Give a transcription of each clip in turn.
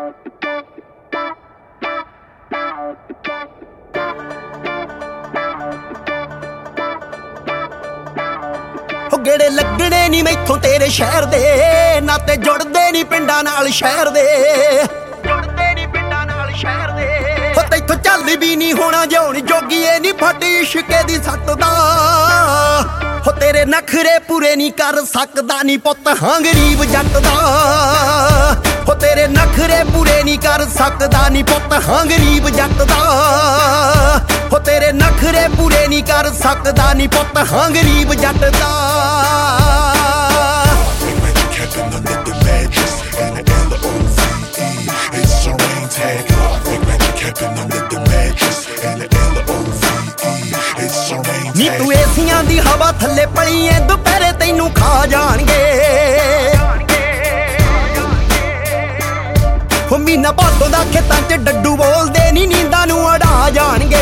ਗੇੜੇ ਲੱਗਣੇ ਨੀ ਮੈਥੋਂ ਤੇਰੇ ਸ਼ਹਿਰ ਦੇ, ਨਾਤੇ ਜੁੜਦੇ ਨੀ ਪਿੰਡਾਂ ਨਾਲ ਸ਼ਹਿਰ ਦੇ, ਜੁੜਦੇ ਨੀ ਪਿੰਡਾਂ ਨਾਲ ਸ਼ਹਿਰ ਦੇ। ਹੋ ਤੈਥੋਂ ਚੱਲ ਵੀ ਨੀ ਹੋਣਾ ਜਿਉਣ ਜੋਗੀਏ ਨੀ ਫੱਟ ਇਸ਼ਕੇ ਦੀ ਸੱਟ ਦਾ। ਹੋ ਤੇਰੇ ਨਖਰੇ ਪੂਰੇ ਨੀ ਕਰ ਸਕਦਾ ਨੀ ਪੁੱਤ ਹਾਂ ਗਰੀਬ ਜੱਟ ਦਾ। ਹੋ ਤੇਰੇ ਨਖਰੇ ਪੂਰੇ ਨੀ ਕਰ ਸਕਦਾ ਨੀ ਪੁੱਤ ਹਾਂ ਗਰੀਬ ਜੱਟ ਦਾ। ਹੋ ਤੇਰੇ ਨਖਰੇ ਪੂਰੇ ਨੀ ਕਰ ਸਕਦਾ ਨੀ ਪੁੱਤ ਹਾਂ ਗਰੀਬ ਜੱਟ ਦਾ। ਨੀ ਤੂੰ ਏਸੀਆਂ ਦੀ ਹਵਾ ਥੱਲੇ ਪਲੀ ਐ, ਦੁਪਹਿਰੇ ਤੈਨੂੰ ਖਾ ਜਾਣਗੇ। ਹੋ ਮਹੀਨਾ ਭਾਦੋਂ ਦਾ ਖੇਤਾਂ 'ਚ ਡੱਡੂ ਬੋਲਦੇ ਨੀ ਨੀਂਦਾਂ ਨੂੰ ਉਡਾ ਜਾਣਗੇ।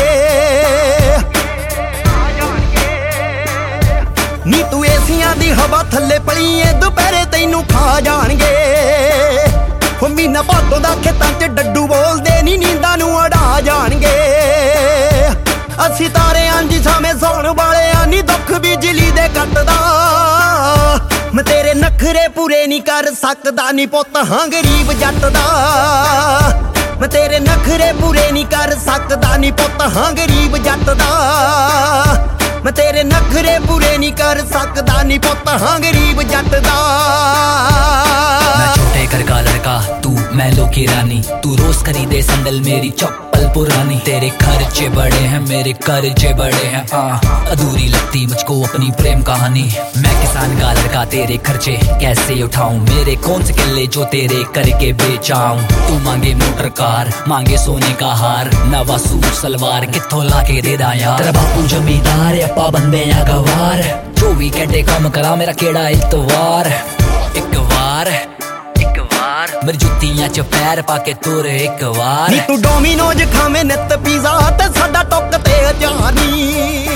ਨੀ ਤੂੰ ਏਸੀਆਂ ਦੀ ਹਵਾ ਥੱਲੇ ਪਲੀ ਐ, ਦੁਪਹਿਰੇ ਤੈਨੂੰ ਖਾ ਜਾਣਗੇ। ਹੋ ਮਹੀਨਾ ਭਾਦੋਂ ਦਾ ਖੇਤਾਂ 'ਚ ਡੱਡੂ ਬੋਲਦੇ ਨੀ ਨੀਂਦਾਂ ਨੂੰ ਉਡਾ ਜਾਣਗੇ। ਅਸੀਂ ਤਾਰਿਆਂ ਦੀ ਸਾਵੇਂ ਸੌਣ ਵਾਲਿਆਂ ਨੀ ਦੁੱਖ ਬਿਜਲੀ ਦੇ ਕੱਟਦਾ। ਮੈਂ ਤੇਰੇ ਨਖਰੇ ਪੂਰੇ ਨੀ ਕਰ ਸਕਦਾ ਨੀ ਪੁੱਤ ਹਾਂ ਗਰੀਬ ਜੱਟ ਦਾ। ਮੈਂ ਤੇਰੇ ਨਖਰੇ ਪੂਰੇ ਨੀ ਕਰ ਸਕਦਾ ਨੀ ਪੁੱਤ ਹਾਂ ਗਰੀਬ ਜੱਟ ਦਾ। ਮੈਂ ਤੇਰੇ ਨਖਰੇ ਪੂਰੇ ਨੀ ਕਰ ਸਕਦਾ ਨੀ ਪੁੱਤ ਹਾਂ ਗਰੀਬ ਜੱਟ ਦਾ। मैं छोटे घर का लड़का तू मैलों की रानी, तू रोज खरीदे संदल मेरी चप्पल पुरानी। तेरे खर्चे बड़े हैं मेरे कर्जे बड़े हैं, अधूरी लगती मुझको अपनी प्रेम कहानी। मैं किसान का लड़का तेरे खर्चे कैसे उठाऊं, मेरे कौन से किले जो तेरे करके बेचाऊं। तू मांगे मोटर कार मांगे सोने का हार, नवा सूट सलवार कित्थों लाके दे दा यार। तेरा बापू जमींदार या पाबंद या गवार, 24 घंटे काम करा मेरा केड़ा इतवार। एक वार मेरी जुत्तियां च पैर पाके तुर एक वार। नी तू डोमिनोज खावे नित पीज़ा ते साडा टुक ते अजानी।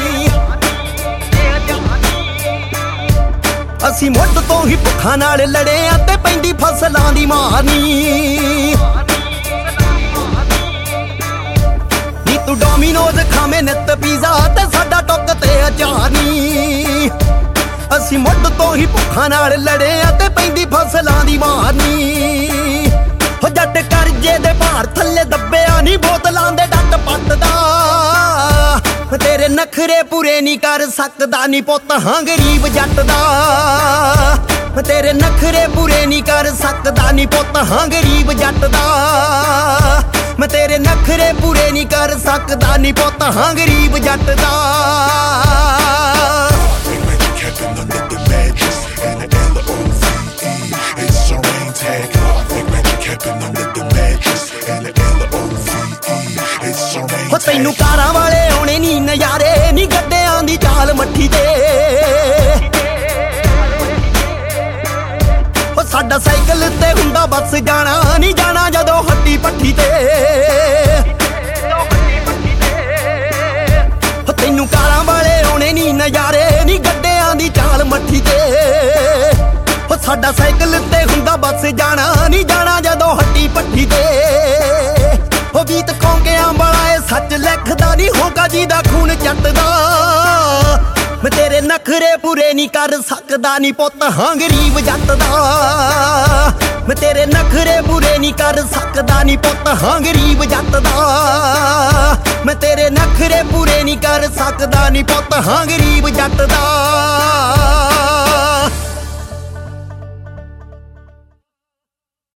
असी मुੱਢ ਤੋਂ ਹੀ ਭੁੱਖਾਂ ਨਾਲ ਲੜੇ ਆ ਤੇ ਪੈਂਦੀ ਫਸਲਾਂ ਦੀ ਮਾਰਨੀ। ਨੀ ਤੂੰ ਡੋਮਿਨੋਜ਼ ਖਾਵੇਂ ਨਿਤ ਪੀਜ਼ਾ ਤੇ ਸਾਡਾ ਟੁਕ ਤੇ ਅਜਾਨੀ। ਅਸੀਂ ਮੁੱਢ ਤੋਂ ਹੀ ਭੁੱਖਾਂ ਨਾਲ ਲੜੇ ਆ ਤੇ ਪੈਂਦੀ ਫਸਲਾਂ ਦੀ ਮਾਰਨੀ। ਹੋ ਜੱਟ ਕਰਜੇ ਦੇ ਭਾਰ ਥੱਲੇ ਦੱਬਿਆ ਨੀ ਬੋਤਲਾਂ ਦੇ ਡੱਟ ਪੱਟਦਾ। ਤੇਰੇ ਨਖਰੇ ਪੂਰੇ ਨੀ ਕਰ ਸਕਦਾ ਨੀ ਪੁੱਤ ਹਾਂ ਗਰੀਬ ਜੱਟ ਦਾ। ਤੇਰੇ ਨਖਰੇ ਪੂਰੇ ਨੀ ਕਰ ਸਕਦਾ ਨੀ ਪੁੱਤ ਹਾਂ ਗਰੀਬ ਜੱਟ ਦਾ। ਮੈਂ ਤੇਰੇ ਨਖਰੇ ਪੂਰੇ ਨੀ ਕਰ ਸਕਦਾ ਨੀ ਪੁੱਤ ਹਾਂ ਗਰੀਬ ਜੱਟ ਦਾ। ਹੋ ਤੈਨੂੰ ਕਾਰਾਂ ਵਾਲੇ ਆਉਣੇ ਨੀ ਨਜ਼ਾਰੇ, ਨੀ ਗੱਡਿਆਂ ਦੀ ਚਾਲ ਮੱਠੀ ਤੇ। ਹੋ ਸਾਡਾ ਸਾਈਕਲ ਤੇ ਹੁੰਦਾ ਬੱਸ ਜਾਣਾ ਨੀ ਜਾਣਾ ਜਦੋਂ ਹੱਟੀ ਪੱਠੀ ਤੇ। ਹੋ ਤੈਨੂੰ ਕਾਰਾਂ ਵਾਲੇ ਆਉਣੇ ਨੀ ਨਜ਼ਾਰੇ, ਨੀ ਗੱਡਿਆਂ ਦੀ ਚਾਲ ਮੱਠੀ ਤੇ। ਹੋ ਸਾਡਾ ਸਾਈਕਲ ਤੇ ਹੁੰਦਾ ਬੱਸ ਜਾਣਾ ਨੀ ਜਾਣਾ ਜਦੋਂ ਹੱਟੀ ਪੱਠੀ ਤੇ। ਹੋ ਗੀਤ ਖੋਂਕਿਆਂ ਵਾਲਾ ਏ ਸੱਚ ਲਿਖਦਾ ਨੀ ਹੋਗਾ ਜਿਹਦਾ ਖੂਨ ਚੱਟਦਾ। ਮੈਂ ਤੇਰੇ ਨਖਰੇ ਪੂਰੇ ਨੀ ਕਰ ਸਕਦਾ ਨੀ ਪੁੱਤ ਹਾਂ ਗਰੀਬ ਜੱਟ ਦਾ। ਮੈਂ ਤੇਰੇ ਨਖਰੇ ਪੂਰੇ ਨੀ ਕਰ ਸਕਦਾ ਨੀ ਪੁੱਤ ਹਾਂ ਗਰੀਬ ਜੱਟ ਦਾ। ਮੈਂ ਤੇਰੇ ਨਖਰੇ ਪੂਰੇ ਨੀ ਕਰ ਸਕਦਾ ਨੀ ਪੁੱਤ ਹਾਂ ਗਰੀਬ ਜੱਟ ਦਾ।